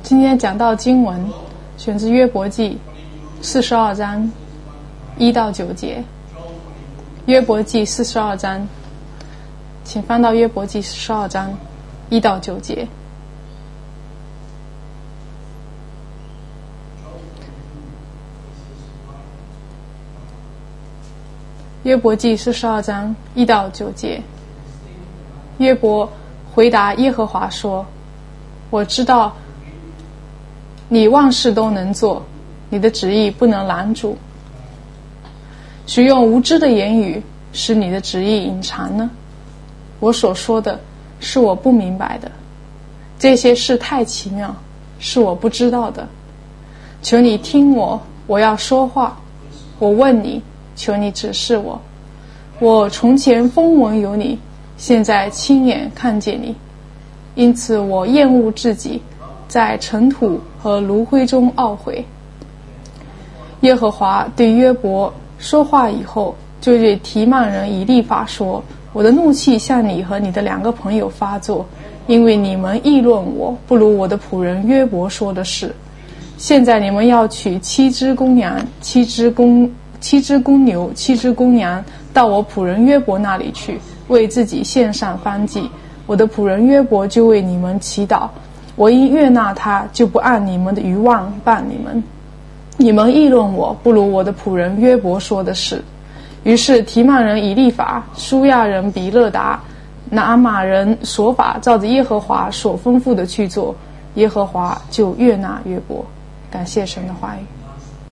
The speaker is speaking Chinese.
今天讲到经文选自约伯记42章1到9节。约伯记42章，请翻到约伯记42章1到9节。约伯记42章1到9节。约伯回答耶和华说：我知道你万事都能做，你的旨意不能拦阻。许用无知的言语使你的旨意隐藏呢？我所说的是我不明白的，这些事太奇妙，是我不知道的。求你听我，我要说话。我问你，求你指示我。我从前风闻有你，现在亲眼看见你，因此我厌恶自己，在尘土和炉灰中懊悔。耶和华对约伯说话以后，就对提曼人以利法说：我的怒气向你和你的2个朋友发作，因为你们议论我不如我的仆人约伯说的是。现在你们要取7只公羊、7只公牛、7只公羊到我仆人约伯那里去，为自己献上燔祭。我的仆人约伯就为你们祈祷，我因悦纳他，就不按你们的愚妄办你们。你们议论我不如我的仆人约伯说的是。于是提曼人以利法、舒亚人比勒达、拿玛人所法照着耶和华所吩咐的去做，耶和华就悦纳约伯。感谢神的话语。